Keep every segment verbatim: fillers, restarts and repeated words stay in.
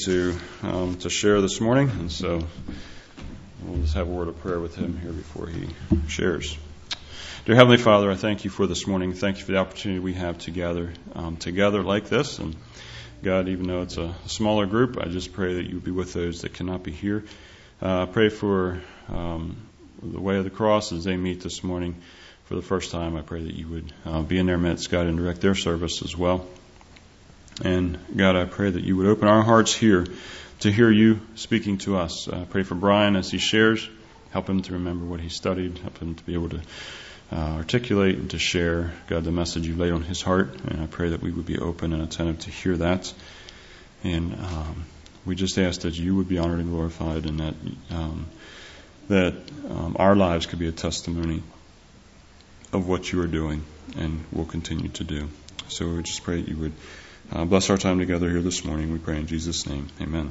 to um, to share this morning, and so we'll just have a word of prayer with him here before he shares. Dear Heavenly Father, I thank you for this morning. Thank you for the opportunity we have to gather um, together like this. And God, even though it's a smaller group, I just pray that you would be with those that cannot be here. Uh, I pray for um, the Way of the Cross as they meet this morning for the first time. I pray that you would uh, be in their midst, God, and direct their service as well. And God, I pray that you would open our hearts here to hear you speaking to us. I pray for Brian as he shares. Help him to remember what he studied. Help him to be able to Uh, articulate and to share, God, the message you laid on his heart. And I pray that we would be open and attentive to hear that. And um, we just ask that you would be honored and glorified, and that um, that um, our lives could be a testimony of what you are doing and will continue to do. So we just pray that you would uh, bless our time together here this morning. We pray in Jesus' name. Amen.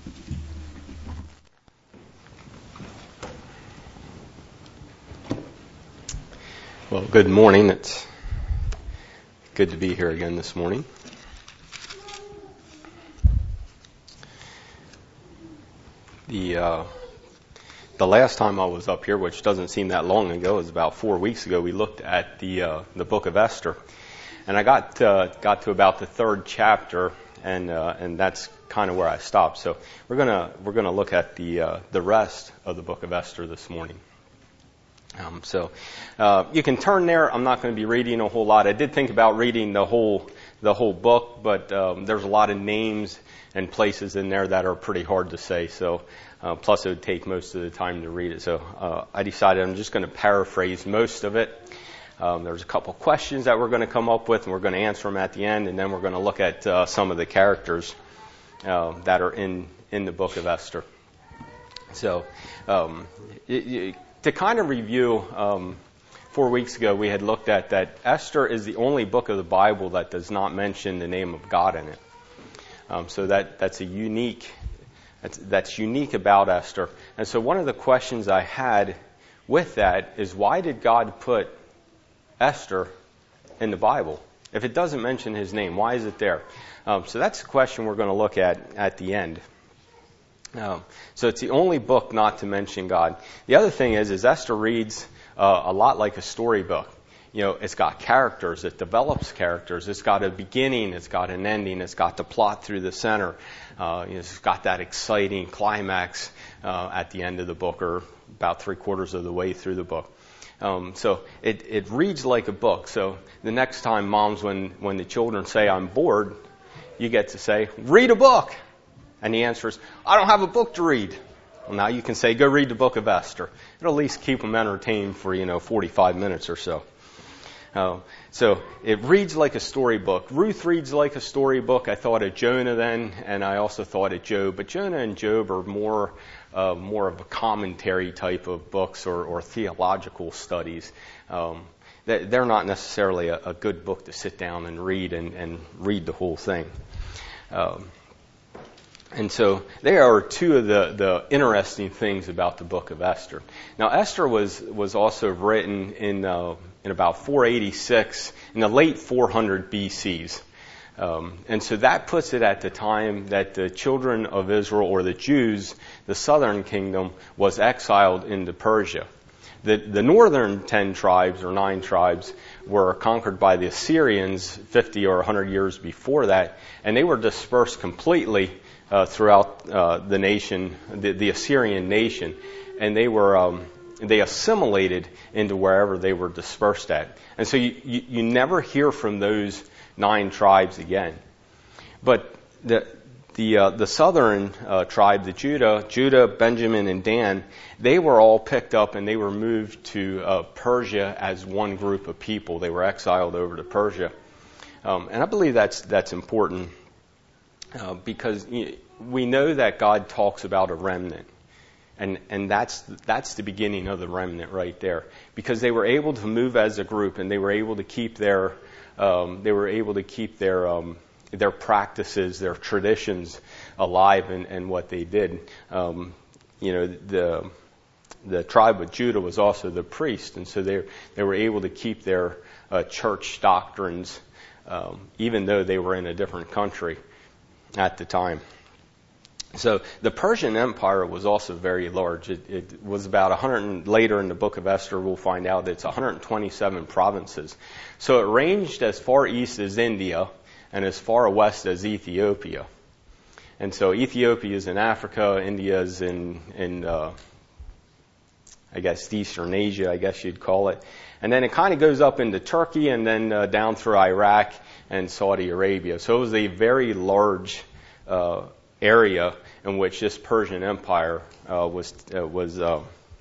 Well, good morning. It's good to be here again this morning. The uh, the last time I was up here, which doesn't seem that long ago, was about four weeks ago. We looked at the uh, the book of Esther, and I got uh, got to about the third chapter, and uh, and that's kind of where I stopped. So we're gonna we're gonna look at the uh, the rest of the book of Esther this morning. Um, so uh, you can turn there. I'm not going to be reading a whole lot. I did think about reading the whole the whole book, but um, there's a lot of names and places in there that are pretty hard to say. So uh, plus it would take most of the time to read it. So uh, I decided I'm just going to paraphrase most of it. Um, there's a couple questions that we're going to come up with, and we're going to answer them at the end, and then we're going to look at uh, some of the characters uh, that are in in the book of Esther. So. Um, it, it, To kind of review, um, four weeks ago we had looked at that Esther is the only book of the Bible that does not mention the name of God in it. Um, so that that's a unique that's, that's unique about Esther. And so one of the questions I had with that is, why did God put Esther in the Bible? If it doesn't mention his name, why is it there? Um, so that's the question we're going to look at at the end. Um, so it's the only book not to mention God. The other thing is, is Esther reads uh, a lot like a storybook. You know, it's got characters, it develops characters, it's got a beginning, it's got an ending, it's got the plot through the center, uh, it's got that exciting climax uh, at the end of the book, or about three quarters of the way through the book. Um, so it, it reads like a book. So the next time, moms, when, when the children say, "I'm bored," you get to say, "Read a book." And the answer is, "I don't have a book to read." Well, now you can say, "Go read the book of Esther." It'll at least keep them entertained for, you know, forty-five minutes or so. Uh, so it reads like a storybook. Ruth reads like a storybook. I thought of Jonah then, and I also thought of Job. But Jonah and Job are more uh, more of a commentary type of books, or, or theological studies. Um, they're not necessarily a, a good book to sit down and read and, and read the whole thing. Um, And so there are two of the, the interesting things about the book of Esther. Now, Esther was, was also written in uh, in about four eighty-six, in the late four hundred B Cs. Um, and so that puts it at the time that the children of Israel, or the Jews, the southern kingdom, was exiled into Persia. The, the northern ten tribes, or nine tribes, were conquered by the Assyrians fifty or one hundred years before that, and they were dispersed completely Uh, throughout uh, the nation, the, the Assyrian nation, and they were um, they assimilated into wherever they were dispersed at. And so you, you, you never hear from those nine tribes again. But the the uh, the southern uh, tribe, the Judah, Judah, Benjamin, and Dan, they were all picked up and they were moved to uh, Persia as one group of people. They were exiled over to Persia, um, and I believe that's that's important. Uh, because we know that God talks about a remnant, and and that's that's the beginning of the remnant right there. Because they were able to move as a group, and they were able to keep their um, they were able to keep their um, their practices, their traditions alive, and, and what they did. Um, you know, the the tribe of Judah was also the priest, and so they they were able to keep their uh, church doctrines, um, even though they were in a different country at the time. So the Persian Empire was also very large. It, it was about one hundred, later in the book of Esther, we'll find out it's one hundred twenty-seven provinces. So it ranged as far east as India and as far west as Ethiopia. And so Ethiopia is in Africa, India is in, in uh, I guess, Eastern Asia, I guess you'd call it. And then it kind of goes up into Turkey and then uh, down through Iraq and Saudi Arabia. So it was a very large uh, area in which this Persian Empire uh, was uh, was uh,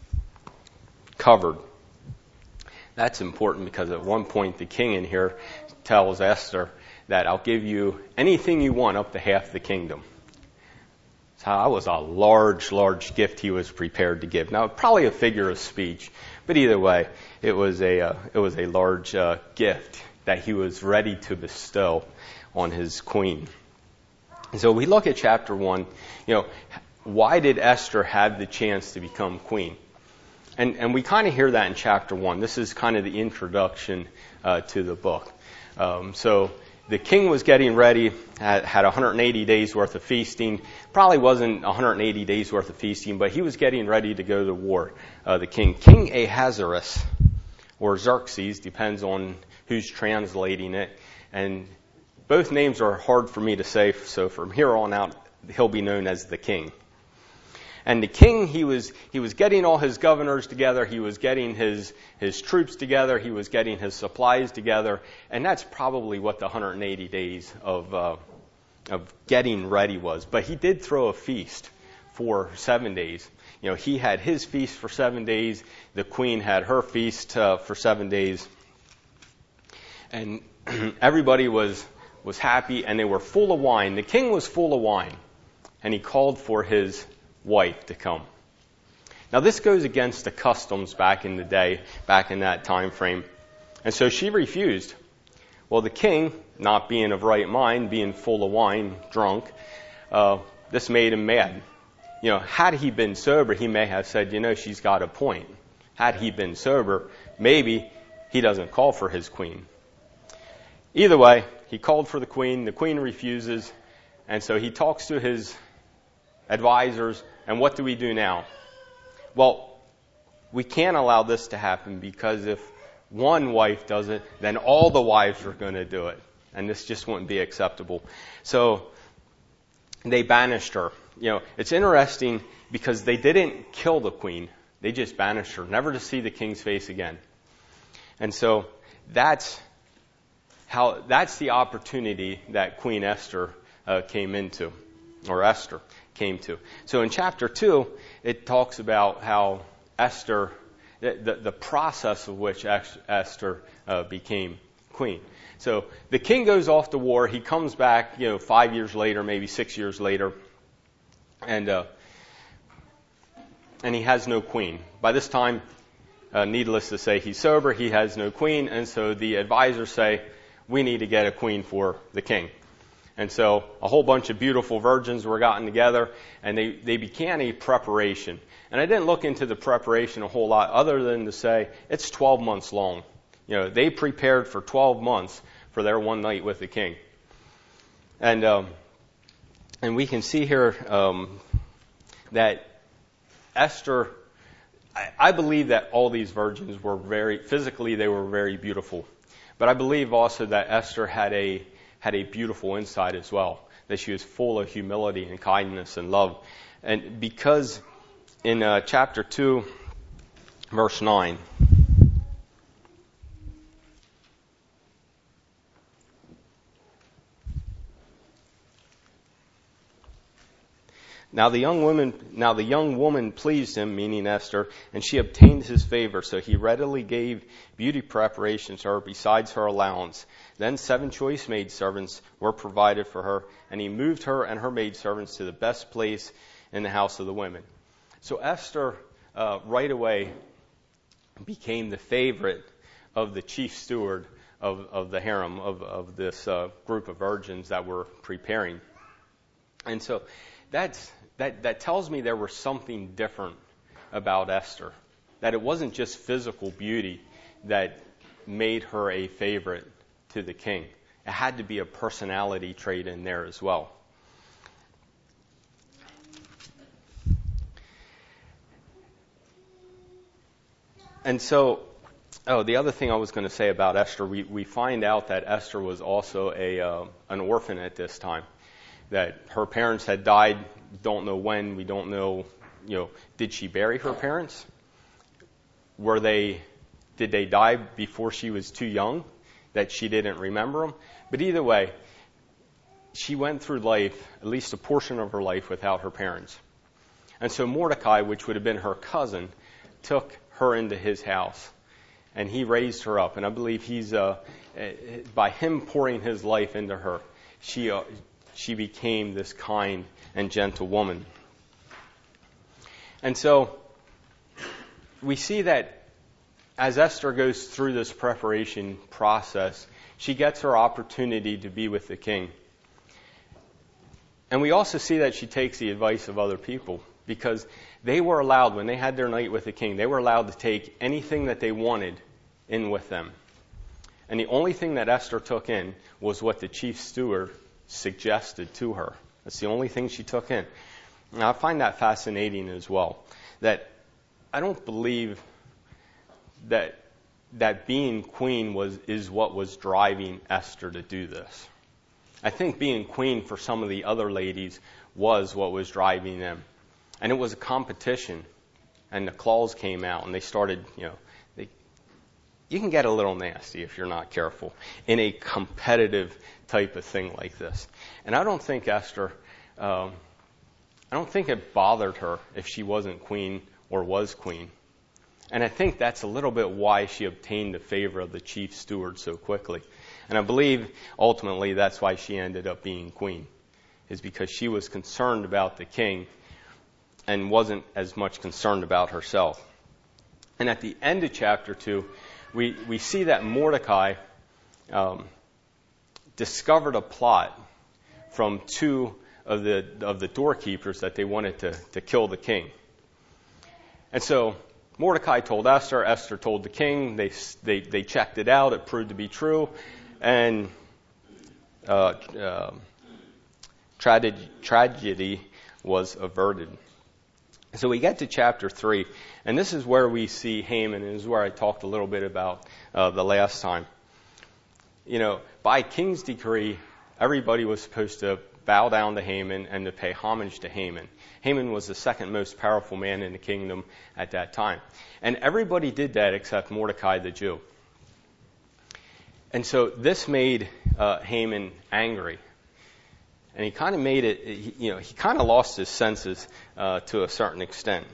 covered. That's important because at one point the king in here tells Esther that I'll give you anything you want up to half the kingdom. So that was a large, large gift he was prepared to give. Now, probably a figure of speech, but either way, it was a uh, it was a large uh, gift that he was ready to bestow on his queen. And so we look at chapter one. You know, why did Esther have the chance to become queen? And and we kind of hear that in chapter one. This is kind of the introduction uh, to the book. Um, so. The king was getting ready, had, had one hundred eighty days worth of feasting. Probably wasn't one hundred eighty days worth of feasting, but he was getting ready to go to war. Uh, the king, King Ahasuerus, or Xerxes, depends on who's translating it. And both names are hard for me to say, so from here on out, he'll be known as the king. And the king, he was he was getting all his governors together. He was getting his his troops together. He was getting his supplies together. And that's probably what the one hundred eighty days of uh, of getting ready was. But he did throw a feast for seven days. You know, he had his feast for seven days. The queen had her feast uh, for seven days. And everybody was was happy, and they were full of wine. The king was full of wine, and he called for his wife to come. Now this goes against the customs back in the day, back in that time frame. And so she refused. Well, the king, not being of right mind, being full of wine, drunk, uh, this made him mad. You know, had he been sober, he may have said, you know, she's got a point. Had he been sober, maybe he doesn't call for his queen. Either way, he called for the queen. The queen refuses. And so he talks to his advisors, and what do we do now? Well, we can't allow this to happen, because if one wife does it, then all the wives are going to do it, and this just wouldn't be acceptable. So they banished her. You know, it's interesting because they didn't kill the queen; they just banished her, never to see the king's face again. And so that's how that's the opportunity that Queen Esther uh, came into, or Esther came to. So in chapter two, it talks about how Esther, the, the process of which Esther uh, became queen. So the king goes off to war. He comes back, you know, five years later, maybe six years later, and uh, and he has no queen. By this time, uh, needless to say, he's sober. He has no queen, and so the advisors say, we need to get a queen for the king. And so a whole bunch of beautiful virgins were gotten together, and they, they began a preparation. And I didn't look into the preparation a whole lot other than to say it's twelve months long. You know, they prepared for twelve months for their one night with the king. And um, and we can see here um, that Esther, I, I believe that all these virgins were very, physically they were very beautiful. But I believe also that Esther had a had a beautiful inside as well, that she was full of humility and kindness and love. And because in uh, chapter two, verse nine, Now the young woman, now the young woman pleased him, meaning Esther, and she obtained his favor. So he readily gave beauty preparations to her besides her allowance. Then seven choice maidservants were provided for her, and he moved her and her maidservants to the best place in the house of the women. So Esther uh, right away became the favorite of the chief steward of, of the harem, of, of this uh, group of virgins that were preparing. And so that's That, that tells me there was something different about Esther. That it wasn't just physical beauty that made her a favorite to the king. It had to be a personality trait in there as well. and so, oh, the other thing I was going to say about Esther, we, we find out that Esther was also a uh, an orphan at this time, that her parents had died, don't know when, we don't know, you know, did she bury her parents? Were they, did they die before she was too young, that she didn't remember them? But either way, she went through life, at least a portion of her life, without her parents. And so Mordecai, which would have been her cousin, took her into his house, and he raised her up. And I believe he's, uh, by him pouring his life into her, she, uh, she became this kind and gentle woman. And so we see that as Esther goes through this preparation process, she gets her opportunity to be with the king. And we also see that she takes the advice of other people, because they were allowed, when they had their night with the king, they were allowed to take anything that they wanted in with them. And the only thing that Esther took in was what the chief steward suggested to her. That's the only thing she took in. And I find that fascinating as well, that I don't believe that that being queen was is what was driving Esther to do this. I think being queen for some of the other ladies was what was driving them. And it was a competition. And the claws came out, and they started, you know, they, you can get a little nasty if you're not careful in a competitive type of thing like this. And I don't think Esther, um, I don't think it bothered her if she wasn't queen or was queen. And I think that's a little bit why she obtained the favor of the chief steward so quickly. And I believe ultimately that's why she ended up being queen, is because she was concerned about the king and wasn't as much concerned about herself. And at the end of chapter two, we, we see that Mordecai um, discovered a plot from two of the of the doorkeepers that they wanted to, to kill the king. And so Mordecai told Esther, Esther told the king, they they, they checked it out, it proved to be true, and uh, uh, tragedy, tragedy was averted. So we get to chapter three, and this is where we see Haman, and this is where I talked a little bit about uh, the last time. You know, by king's decree, everybody was supposed to bow down to Haman and to pay homage to Haman. Haman was the second most powerful man in the kingdom at that time. And everybody did that except Mordecai the Jew. And so this made uh, Haman angry. And he kind of made it, you know, he kind of lost his senses uh, to a certain extent.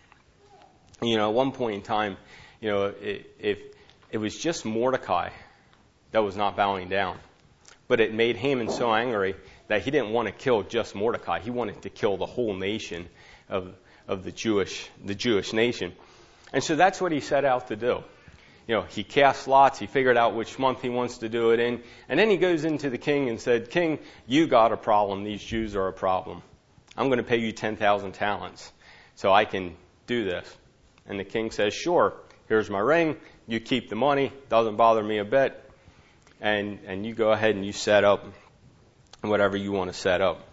You know, at one point in time, you know, it, if it was just Mordecai that was not bowing down. But it made Haman so angry that he didn't want to kill just Mordecai. He wanted to kill the whole nation of of the Jewish the Jewish nation. And so that's what he set out to do. You know, he cast lots, he figured out which month he wants to do it in, and then he goes into the king and said, "King, you got a problem. These Jews are a problem. I'm going to pay you ten thousand talents so I can do this." And the king says, "Sure, here's my ring. You keep the money. Doesn't bother me a bit. And and you go ahead and you set up whatever you want to set up."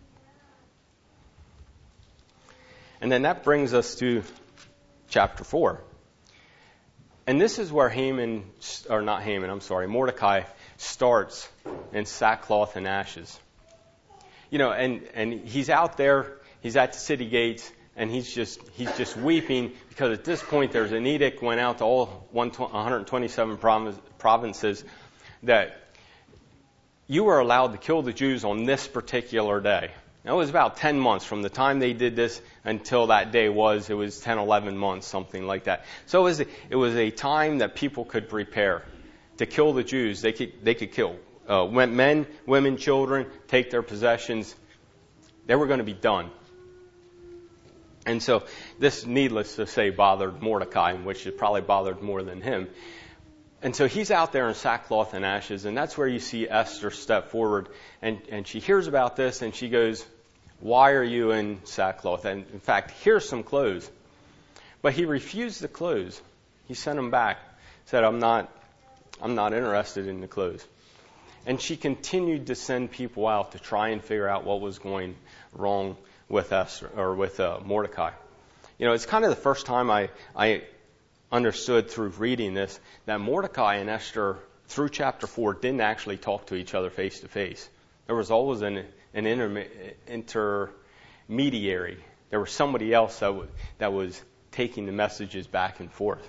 And then that brings us to chapter four. And this is where Haman, or not Haman, I'm sorry, Mordecai starts in sackcloth and ashes. You know, and, and he's out there, he's at the city gates, and he's just he's just weeping because at this point there's an edict went out to all one hundred twenty-seven provinces that you were allowed to kill the Jews on this particular day. Now, it was about ten months from the time they did this until that day was, it was ten, eleven months, something like that. So it was, it was a time that people could prepare to kill the Jews. They could, they could kill uh, men, women, children, take their possessions. They were going to be done. And so this, needless to say, bothered Mordecai, which it probably bothered more than him. And so he's out there in sackcloth and ashes, and that's where you see Esther step forward, and, and she hears about this, and she goes, "Why are you in sackcloth? And in fact, here's some clothes." But he refused the clothes. He sent them back, said, I'm not, I'm not interested in the clothes. And she continued to send people out to try and figure out what was going wrong with Esther, or with uh, Mordecai. You know, it's kind of the first time I, I understood through reading this that Mordecai and Esther, through chapter four, didn't actually talk to each other face to face. There was always an, an inter, intermediary. There was somebody else that, w- that was taking the messages back and forth.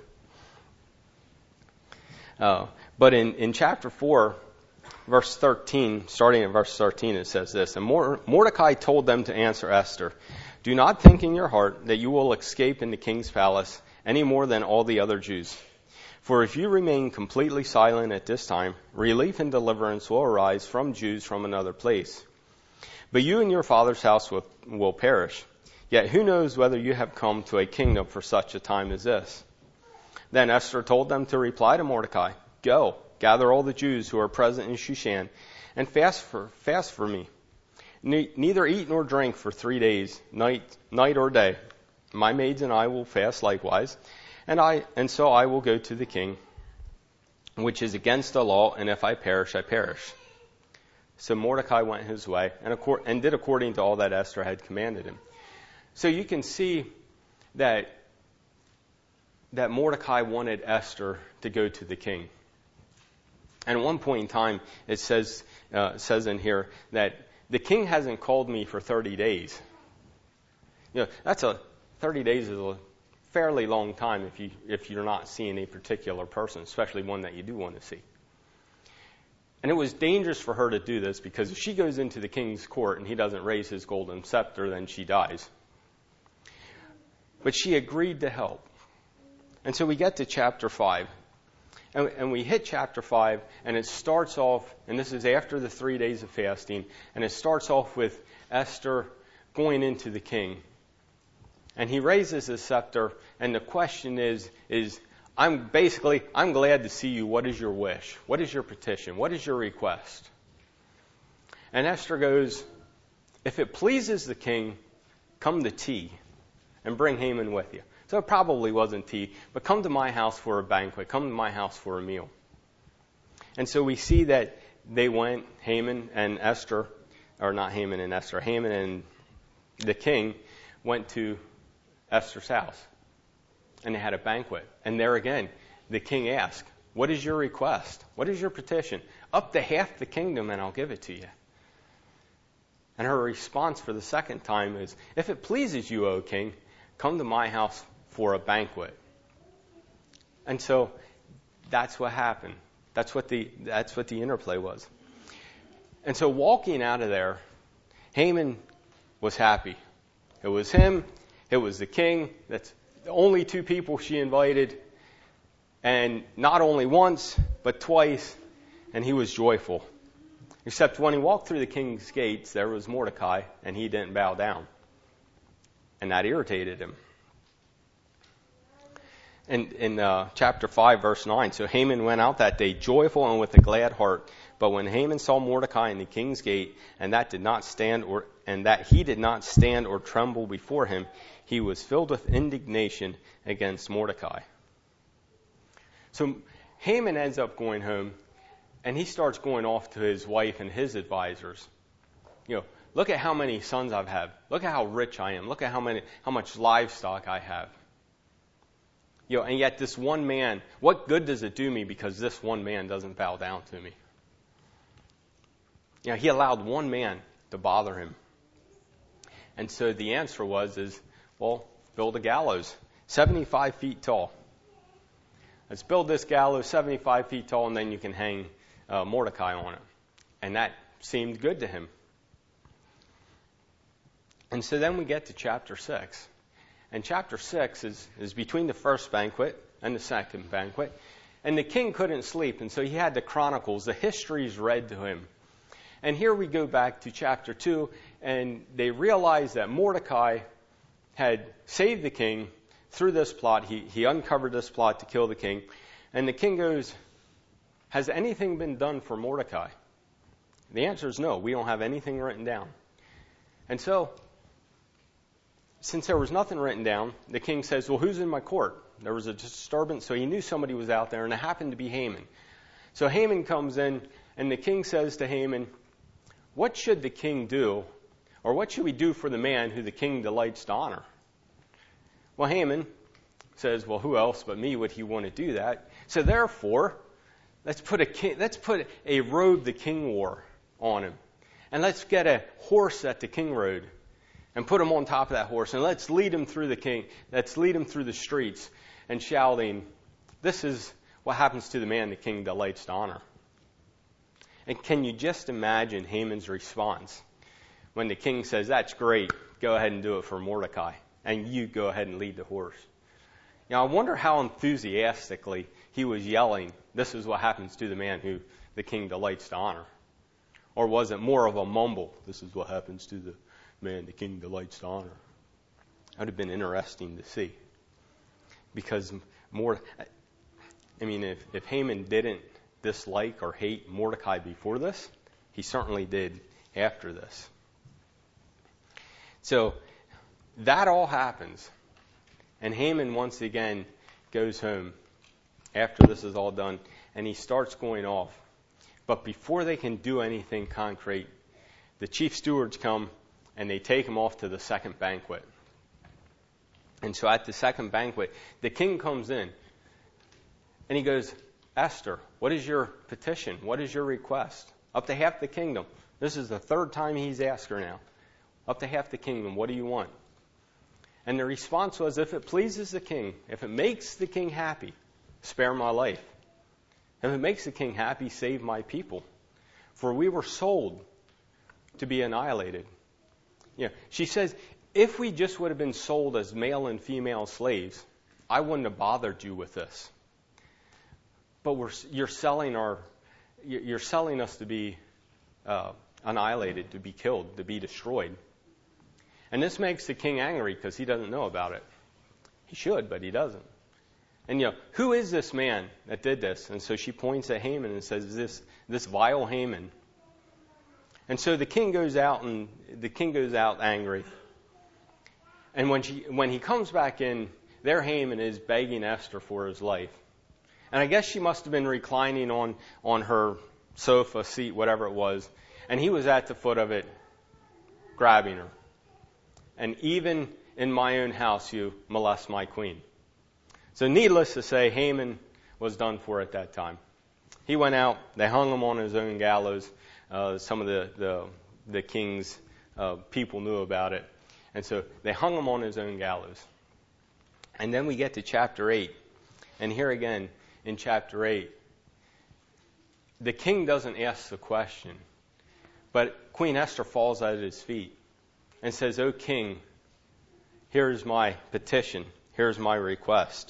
Uh, but in, in chapter four, verse thirteen, starting at verse thirteen, it says this, "And Mordecai told them to answer Esther, 'Do not think in your heart that you will escape in the king's palace any more than all the other Jews. For if you remain completely silent at this time, relief and deliverance will arise from Jews from another place. But you and your father's house will, will perish. Yet who knows whether you have come to a kingdom for such a time as this?' Then Esther told them to reply to Mordecai, 'Go, gather all the Jews who are present in Shushan, and fast for, fast for me. Ne- neither eat nor drink for three days, night, night or day. My maids and I will fast likewise, and I, and so I will go to the king, which is against the law, and if I perish, I perish.' So Mordecai went his way and, accord, and did according to all that Esther had commanded him." So you can see that that Mordecai wanted Esther to go to the king. And at one point in time, it says uh, says in here that the king hasn't called me for thirty days. You know, that's a thirty days is a fairly long time if you if you're not seeing a particular person, especially one that you do want to see. And it was dangerous for her to do this because if she goes into the king's court and he doesn't raise his golden scepter, then she dies. But she agreed to help. And so we get to chapter five. And, and we hit chapter five, and it starts off, and this is after the three days of fasting, and it starts off with Esther going into the king. And he raises his scepter, and the question is, is I'm basically, I'm glad to see you. What is your wish? What is your petition? What is your request? And Esther goes, "If it pleases the king, come to tea and bring Haman with you." So it probably wasn't tea, but come to my house for a banquet. Come to my house for a meal. And so we see that they went, Haman and Esther, or not Haman and Esther, Haman and the king went to Esther's house. And they had a banquet. And there again, the king asked, "What is your request? What is your petition? Up to half the kingdom and I'll give it to you." And her response for the second time is, "If it pleases you, O king, come to my house for a banquet." And so that's what happened. That's what the that's what the interplay was. And so walking out of there, Haman was happy. It was him, it was the king. That's the only two people she invited. And not only once, but twice, and he was joyful. Except when he walked through the king's gates, there was Mordecai, and he didn't bow down. And that irritated him. In, in uh, chapter five, verse nine, "So Haman went out that day joyful and with a glad heart. But when Haman saw Mordecai in the king's gate, and that did not stand or and that he did not stand or tremble before him, he was filled with indignation against Mordecai." So Haman ends up going home, and he starts going off to his wife and his advisors. You know, "Look at how many sons I have. Look at how rich I am. Look at how many, how much livestock I have. You know, and yet this one man, what good does it do me because this one man doesn't bow down to me?" You know, he allowed one man to bother him. And so the answer was, is, well, build a gallows, seventy-five feet tall. Let's build this gallows seventy-five feet tall, and then you can hang uh, Mordecai on it. And that seemed good to him. And so then we get to chapter six. And chapter six is, is between the first banquet and the second banquet. And the king couldn't sleep, and so he had the chronicles, the histories read to him. And here we go back to chapter two, and they realize that Mordecai had saved the king through this plot. He, he uncovered this plot to kill the king. And the king goes, "Has anything been done for Mordecai?" The answer is no. We don't have anything written down. And so, since there was nothing written down, the king says, "Well, who's in my court?" There was a disturbance, so he knew somebody was out there, and it happened to be Haman. So Haman comes in, and the king says to Haman, "What should the king do, or what should we do for the man who the king delights to honor?" Well, Haman, says, well, who else but me would he want to do that? So therefore, let's put a king, let's put a robe the king wore on him. And let's get a horse that the king rode and put him on top of that horse. And let's lead him through the king. Let's lead him through the streets and shouting, this is what happens to the man the king delights to honor. And can you just imagine Haman's response when the king says, that's great, go ahead and do it for Mordecai, and you go ahead and lead the horse. Now, I wonder how enthusiastically he was yelling, this is what happens to the man who the king delights to honor. Or was it more of a mumble, this is what happens to the man the king delights to honor? That would have been interesting to see. Because more, I mean, if, if Haman didn't dislike or hate Mordecai before this, he certainly did after this. So that all happens. And Haman once again goes home after this is all done, and he starts going off. But before they can do anything concrete, the chief stewards come and they take him off to the second banquet. And so at the second banquet, the king comes in and he goes, Esther, what is your petition? What is your request? Up to half the kingdom. This is the third time he's asked her now. Up to half the kingdom, what do you want? And the response was, if it pleases the king, if it makes the king happy, spare my life. If it makes the king happy, save my people. For we were sold to be annihilated. Yeah, she says, if we just would have been sold as male and female slaves, I wouldn't have bothered you with this. But we're, you're selling our, you're selling us to be uh, annihilated, to be killed, to be destroyed. And this makes the king angry because he doesn't know about it. He should, but he doesn't. And, you know, who is this man that did this? And so she points at Haman and says, this, this vile Haman. And so the king goes out and the king goes out angry. And when she, when he comes back in, there Haman is begging Esther for his life. And I guess she must have been reclining on, on her sofa, seat, whatever it was. And he was at the foot of it, grabbing her. And even in my own house you molest my queen. So needless to say, Haman was done for at that time. He went out, they hung him on his own gallows. Uh, some of the, the, the king's uh, people knew about it. And so they hung him on his own gallows. And then we get to chapter eight. And here again, in chapter eight, the king doesn't ask the question, but Queen Esther falls at his feet and says, O king, here's my petition, here's my request.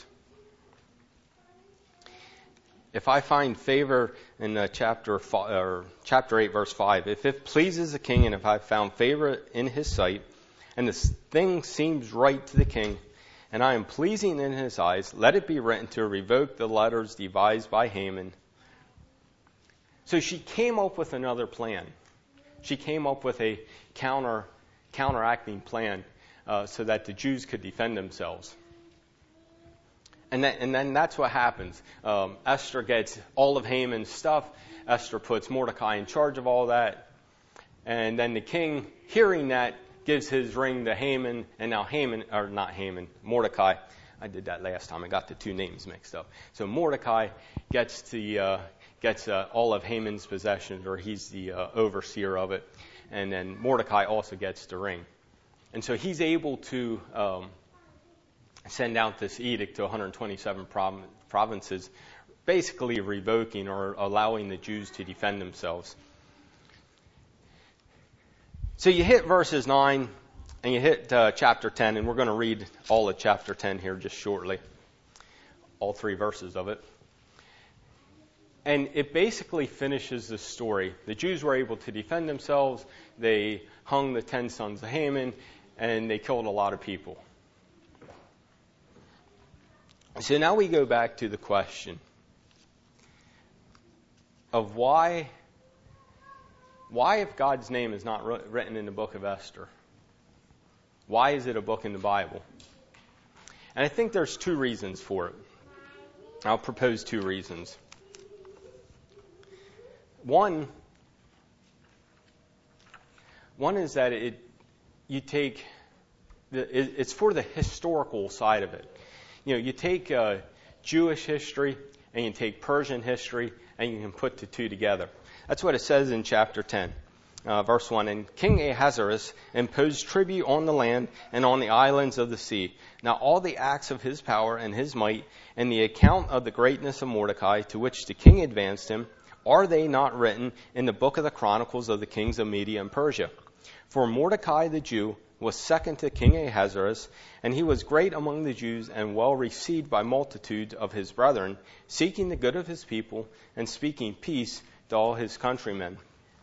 If I find favor in uh, chapter five, or chapter eight, verse five, if it pleases the king and if I've found favor in his sight, and this thing seems right to the king, and I am pleasing in his eyes, let it be written to revoke the letters devised by Haman. So she came up with another plan. She came up with a counter counteracting plan uh, so that the Jews could defend themselves. And then, and then that's what happens. Um, Esther gets all of Haman's stuff. Esther puts Mordecai in charge of all that. And then the king, hearing that, gives his ring to Haman. And now Haman, or not Haman, Mordecai. I did that last time. I got the two names mixed up. So Mordecai gets the uh, gets uh, all of Haman's possessions, or he's the uh, overseer of it. And then Mordecai also gets the ring. And so he's able to um, send out this edict to one hundred twenty-seven prov- provinces, basically revoking or allowing the Jews to defend themselves. So you hit verses nine and you hit uh, chapter ten, and we're going to read all of chapter ten here just shortly, all three verses of it. And it basically finishes the story. The Jews were able to defend themselves. They hung the ten sons of Haman, and they killed a lot of people. So now we go back to the question of why, why if God's name is not written in the book of Esther, why is it a book in the Bible? And I think there's two reasons for it. I'll propose two reasons. One, one is that it, you take, the, it, it's for the historical side of it. You know, you take uh, Jewish history and you take Persian history and you can put the two together. That's what it says in chapter ten. Uh, verse one, and King Ahasuerus imposed tribute on the land and on the islands of the sea. Now all the acts of his power and his might, and the account of the greatness of Mordecai, to which the king advanced him, are they not written in the book of the chronicles of the kings of Media and Persia? For Mordecai the Jew was second to King Ahasuerus, and he was great among the Jews and well received by multitudes of his brethren, seeking the good of his people and speaking peace to all his countrymen.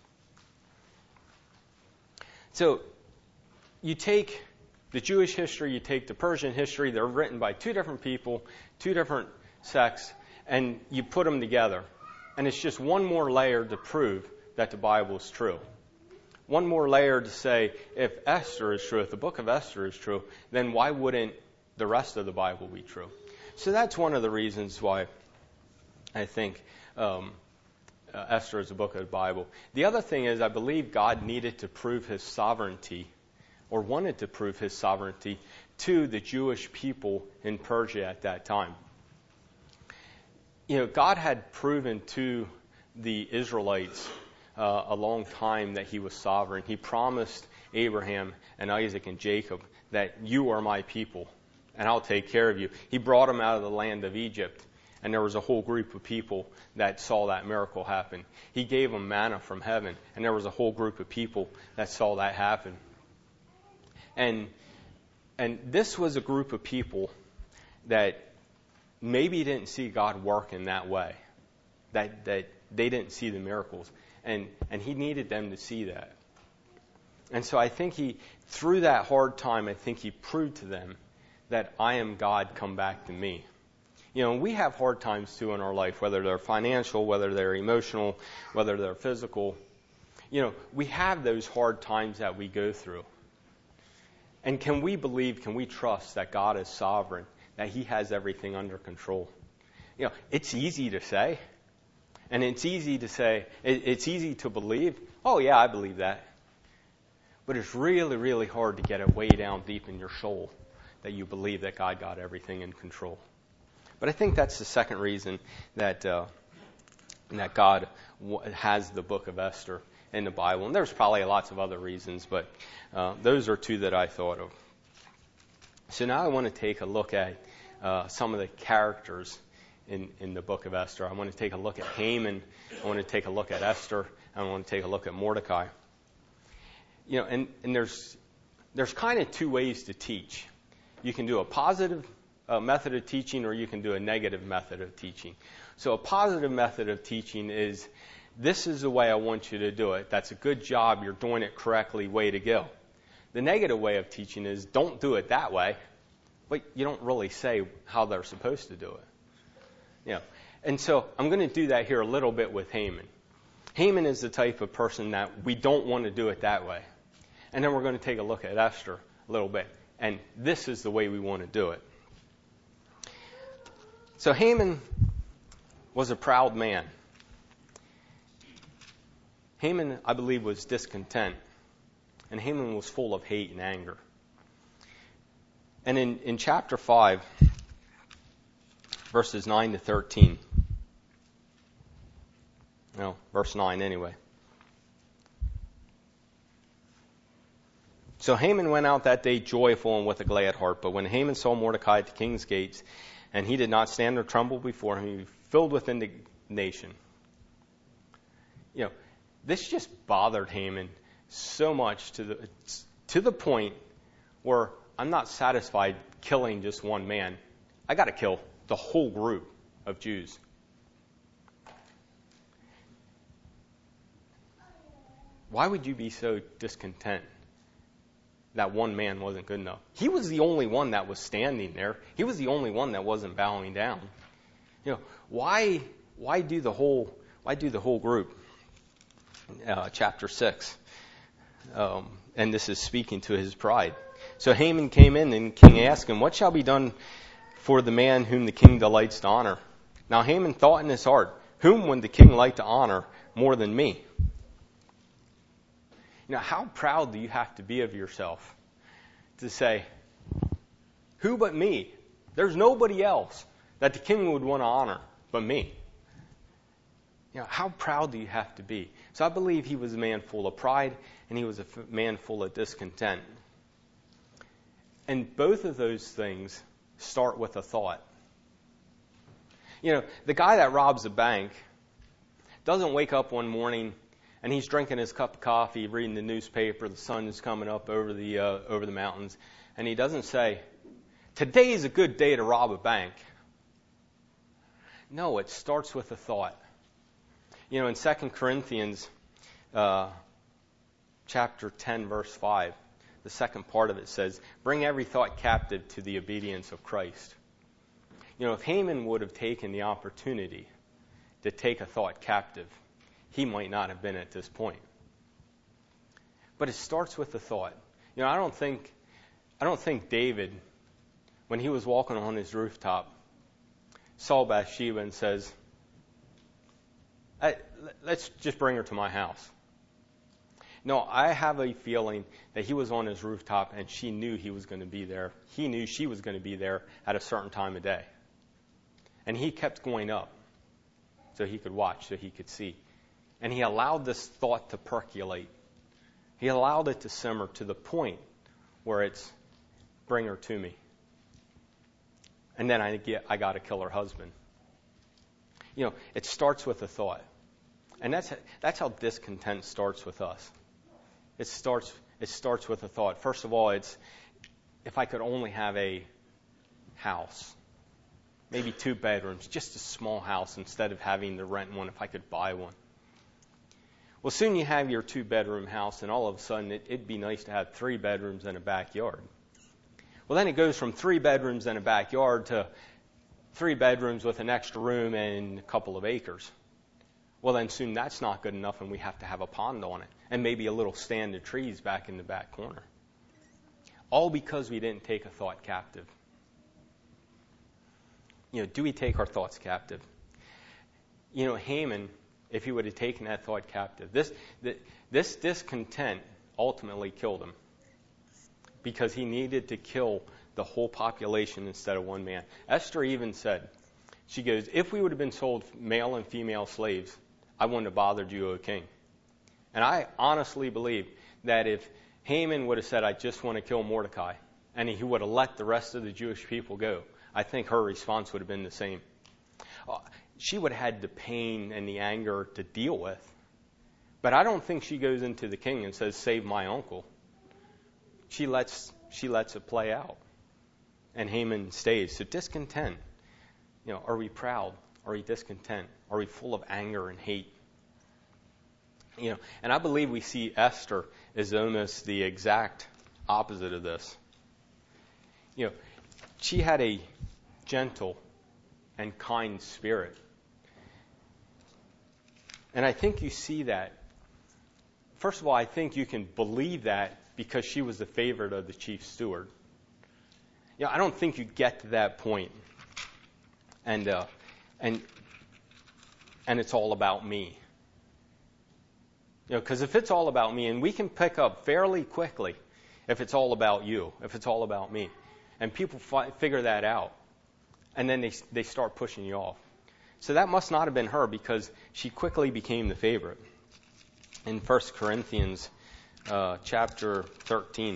So you take the Jewish history, you take the Persian history, they're written by two different people, two different sects, and you put them together. And it's just one more layer to prove that the Bible is true. One more layer to say, if Esther is true, if the book of Esther is true, then why wouldn't the rest of the Bible be true? So that's one of the reasons why I think um, uh, Esther is a book of the Bible. The other thing is I believe God needed to prove his sovereignty, or wanted to prove his sovereignty, to the Jewish people in Persia at that time. You know, God had proven to the Israelites uh, a long time that he was sovereign. He promised Abraham and Isaac and Jacob that you are my people and I'll take care of you. He brought them out of the land of Egypt, and there was a whole group of people that saw that miracle happen. He gave them manna from heaven, and there was a whole group of people that saw that happen. And and this was a group of people that maybe didn't see God work in that way, that that they didn't see the miracles, and and he needed them to see that. And so I think he, through that hard time, I think he proved to them that I am God, come back to me. You know, we have hard times too in our life, whether they're financial, whether they're emotional, whether they're physical. You know, we have those hard times that we go through. And can we believe, can we trust that God is sovereign, that he has everything under control? You know, it's easy to say. And it's easy to say, it's easy to believe, oh yeah, I believe that. But it's really, really hard to get it way down deep in your soul that you believe that God got everything in control. But I think that's the second reason that uh, that God w- has the book of Esther in the Bible. And there's probably lots of other reasons, but uh, those are two that I thought of. So now I want to take a look at uh, some of the characters in, in the book of Esther. I want to take a look at Haman. I want to take a look at Esther. I want to take a look at Mordecai. You know, and, and there's there's kind of two ways to teach. You can do a positive uh, method of teaching, or you can do a negative method of teaching. So a positive method of teaching is, this is the way I want you to do it. That's a good job. You're doing it correctly. Way to go. The negative way of teaching is, don't do it that way, but you don't really say how they're supposed to do it. You know, and so I'm going to do that here a little bit with Haman. Haman is the type of person that we don't want to do it that way. And then we're going to take a look at Esther a little bit. And this is the way we want to do it. So Haman was a proud man. Haman, I believe, was discontent. And Haman was full of hate and anger. And in, in chapter five, verses nine to thirteen, no, verse nine anyway. So Haman went out that day joyful and with a glad heart. But when Haman saw Mordecai at the king's gates, and he did not stand or tremble before him, he was filled with indignation. You know, this just bothered Haman so much to the to the point where I'm not satisfied killing just one man. I got to kill the whole group of Jews. Why would you be so discontent that one man wasn't good enough? He was the only one that was standing there. He was the only one that wasn't bowing down. You know, why why do the whole why do the whole group? Uh, chapter six, um, and this is speaking to his pride. So Haman came in, and king asked him, "What shall be done for the man whom the king delights to honor?" Now Haman thought in his heart, "Whom would the king like to honor more than me?" You know, how proud do you have to be of yourself to say, who but me There's nobody else that the king would want to honor but me. You know, how proud do you have to be? So I believe he was a man full of pride, and he was a f- man full of discontent. And both of those things start with a thought. You know, the guy that robs a bank doesn't wake up one morning and he's drinking his cup of coffee, reading the newspaper, the sun is coming up over the uh, over the mountains, and he doesn't say, "Today is a good day to rob a bank." No, it starts with a thought. You know, in Second Corinthians uh, chapter ten, verse five, the second part of it says, "Bring every thought captive to the obedience of Christ." You know, if Haman would have taken the opportunity to take a thought captive, he might not have been at this point. But it starts with a thought. You know, I don't think, I don't think David, when he was walking on his rooftop, saw Bathsheba and says, I, let's just bring her to my house. No, I have a feeling that he was on his rooftop and she knew he was going to be there. He knew she was going to be there at a certain time of day. And he kept going up so he could watch, so he could see. And he allowed this thought to percolate. He allowed it to simmer to the point where it's, bring her to me. And then I get, I got to kill her husband. You know, it starts with a thought. And that's that's how discontent starts with us. It starts it starts with a thought. First of all, it's, if I could only have a house, maybe two bedrooms, just a small house instead of having to rent one, if I could buy one. Well, soon you have your two-bedroom house, and all of a sudden it, it'd be nice to have three bedrooms and a backyard. Well, then it goes from three bedrooms and a backyard to three bedrooms with an extra room and a couple of acres. Well, then soon that's not good enough, and we have to have a pond on it, and maybe a little stand of trees back in the back corner. All because we didn't take a thought captive. You know, do we take our thoughts captive? You know, Haman, if he would have taken that thought captive, this this discontent ultimately killed him, because he needed to kill the whole population instead of one man. Esther even said, she goes, if we would have been sold male and female slaves, I wouldn't have bothered you, O king. And I honestly believe that if Haman would have said, I just want to kill Mordecai, and he would have let the rest of the Jewish people go, I think her response would have been the same. Uh, she would have had the pain and the anger to deal with. But I don't think she goes into the king and says, save my uncle. She lets she lets it play out. And Haman stays. So discontent. You know, are we proud? Are we discontent? Are we full of anger and hate? You know, and I believe we see Esther as almost the exact opposite of this. You know, she had a gentle and kind spirit. And I think you see that. First of all, I think you can believe that because she was the favorite of the chief steward. You know, I don't think you get to that point and uh, and and it's all about me. You know, because if it's all about me, and we can pick up fairly quickly if it's all about you, if it's all about me, and people fi- figure that out, and then they they start pushing you off. So that must not have been her, because she quickly became the favorite. In First Corinthians uh, chapter thirteen,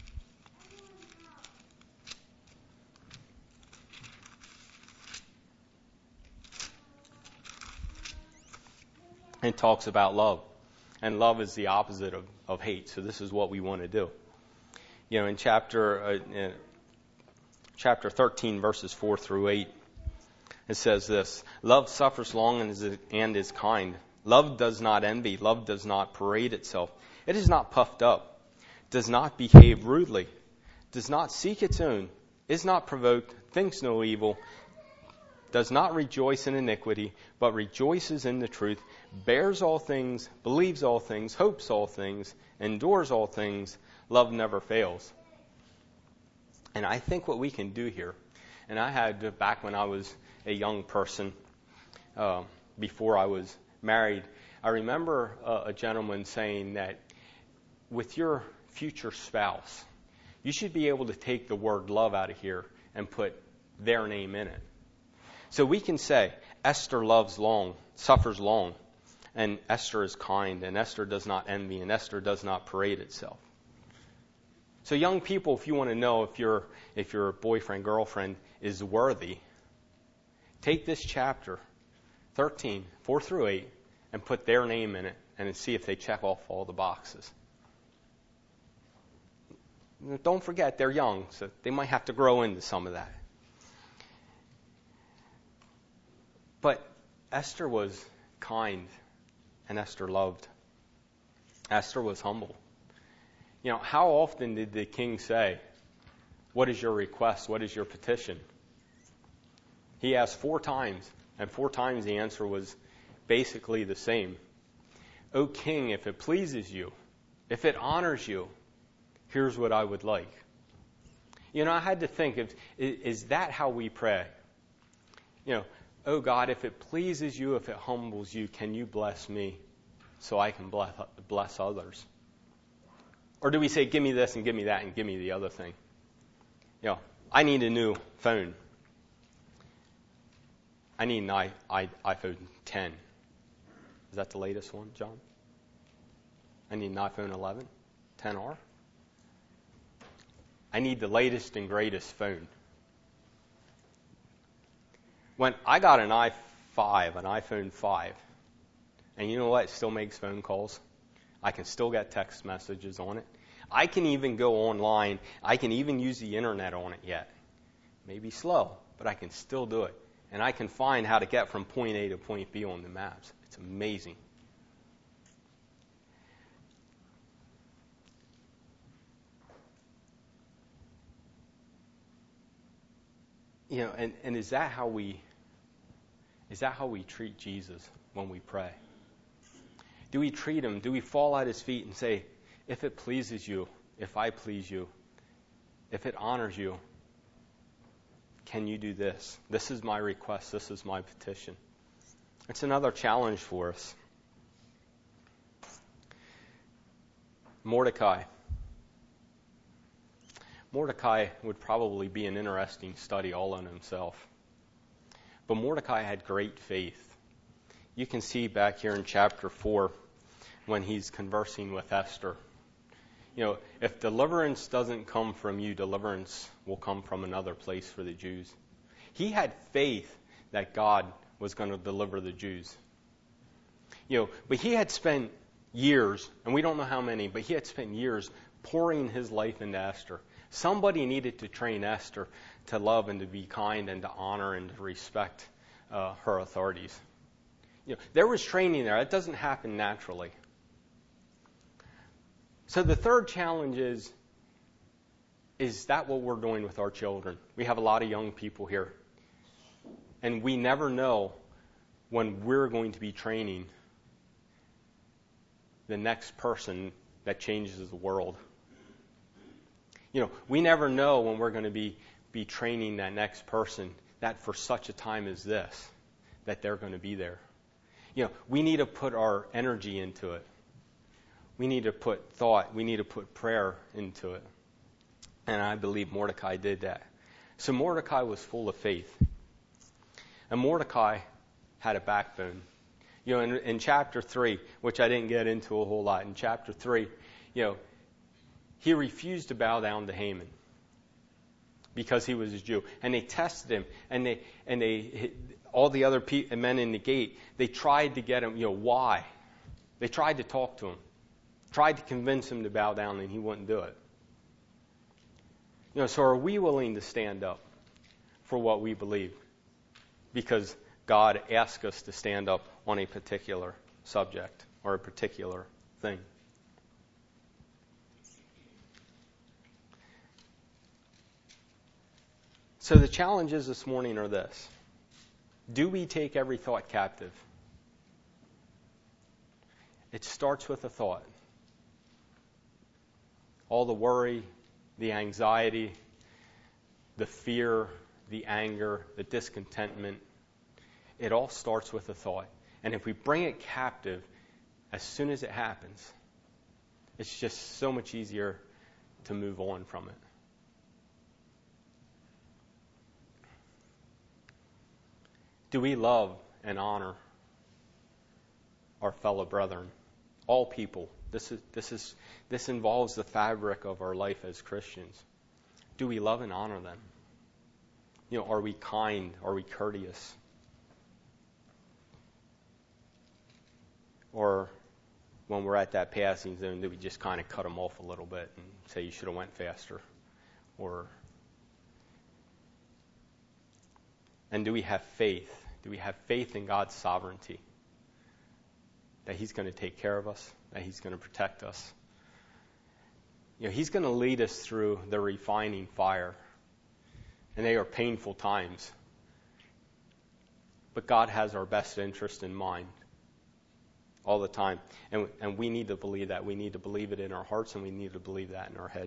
it talks about love. And love is the opposite of, of hate. So this is what we want to do. You know, in chapter uh, uh, chapter thirteen, verses four through eight, it says this: love suffers long and is, and is kind. Love does not envy. Love does not parade itself. It is not puffed up, does not behave rudely, does not seek its own, is not provoked, thinks no evil, does not rejoice in iniquity, but rejoices in the truth, bears all things, believes all things, hopes all things, endures all things. Love never fails. And I think what we can do here, and I had back when I was a young person, uh, before I was married, I remember uh, a gentleman saying that with your future spouse, you should be able to take the word love out of here and put their name in it. So we can say, Esther loves long, suffers long, and Esther is kind, and Esther does not envy, and Esther does not parade itself. So young people, if you want to know if your if your boyfriend, girlfriend is worthy, take this chapter, thirteen, four through eight, and put their name in it, and see if they check off all the boxes. Don't forget, they're young, so they might have to grow into some of that. But Esther was kind, and Esther loved. Esther was humble. You know, how often did the king say, "What is your request? What is your petition?" He asked four times, and four times the answer was basically the same. "O king, if it pleases you, if it honors you, here's what I would like." You know, I had to think, of, is that how we pray? You know, "Oh God, if it pleases you, if it humbles you, can you bless me so I can bless, bless others?" Or do we say, "Give me this and give me that and give me the other thing"? You know, I need a new phone. I need an I, I, iPhone ten. Is that the latest one, John? I need an iPhone eleven, ten R. I need the latest and greatest phone. When I got an i five, an iPhone five, and you know what? It still makes phone calls. I can still get text messages on it. I can even go online. I can even use the internet on it yet. Maybe slow, but I can still do it. And I can find how to get from point A to point B on the maps. It's amazing. You know, and, and is that how we is that how we treat Jesus when we pray? Do we treat him? Do we fall at his feet and say, "If it pleases you, if I please you, if it honors you, can you do this? This is my request. This is my petition." It's another challenge for us. Mordecai. Mordecai would probably be an interesting study all in himself. But Mordecai had great faith. You can see back here in chapter four when he's conversing with Esther. You know, if deliverance doesn't come from you, deliverance will come from another place for the Jews. He had faith that God was going to deliver the Jews. You know, but he had spent years, and we don't know how many, but he had spent years pouring his life into Esther. Somebody needed to train Esther to love and to be kind and to honor and to respect uh, her authorities. You know, there was training there. It doesn't happen naturally. So the third challenge is, is that what we're doing with our children? We have a lot of young people here. And we never know when we're going to be training the next person that changes the world. You know, we never know when we're going to be, be training that next person that for such a time as this, that they're going to be there. You know, we need to put our energy into it. We need to put thought, we need to put prayer into it. And I believe Mordecai did that. So Mordecai was full of faith. And Mordecai had a backbone. You know, in, in chapter three, which I didn't get into a whole lot, in chapter three, you know, he refused to bow down to Haman because he was a Jew. And they tested him, and they and they all the other pe- men in the gate, they tried to get him, you know, why? They tried to talk to him, tried to convince him to bow down, and he wouldn't do it. You know, so are we willing to stand up for what we believe? Because God asks us to stand up on a particular subject or a particular thing. So the challenges this morning are this. Do we take every thought captive? It starts with a thought. All the worry, the anxiety, the fear, the anger, the discontentment, it all starts with a thought. And if we bring it captive, as soon as it happens, it's just so much easier to move on from it. Do we love and honor our fellow brethren? All people. This is this is this involves the fabric of our life as Christians. Do we love and honor them? You know, are we kind? Are we courteous? Or when we're at that passing zone, do we just kind of cut them off a little bit and say you should have went faster? Or and do we have faith? Do we have faith in God's sovereignty? That He's going to take care of us, that He's going to protect us. You know, He's going to lead us through the refining fire. And they are painful times. But God has our best interest in mind all the time. And, and we need to believe that. We need to believe it in our hearts, and we need to believe that in our head.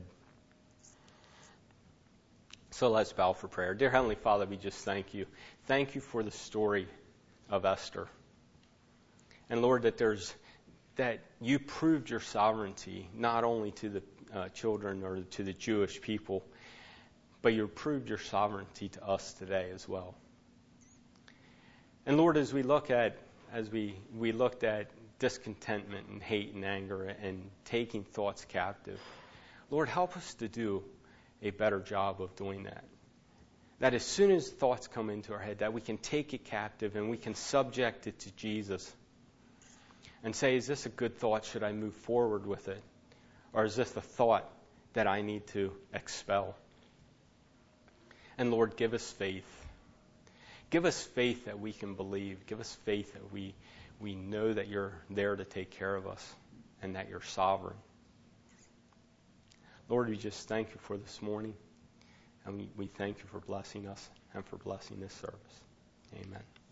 So let's bow for prayer. Dear Heavenly Father, we just thank you. Thank you for the story of Esther. And Lord, that there's that you proved your sovereignty not only to the uh, children or to the Jewish people, but you proved your sovereignty to us today as well. And Lord, as we look at as we we looked at discontentment and hate and anger and taking thoughts captive, Lord, help us to do a better job of doing that. That as soon as thoughts come into our head, that we can take it captive and we can subject it to Jesus and say, is this a good thought? Should I move forward with it? Or is this the thought that I need to expel? And Lord, give us faith. Give us faith that we can believe. Give us faith that we, we know that you're there to take care of us and that you're sovereign. Lord, we just thank you for this morning. And we, we thank you for blessing us and for blessing this service. Amen.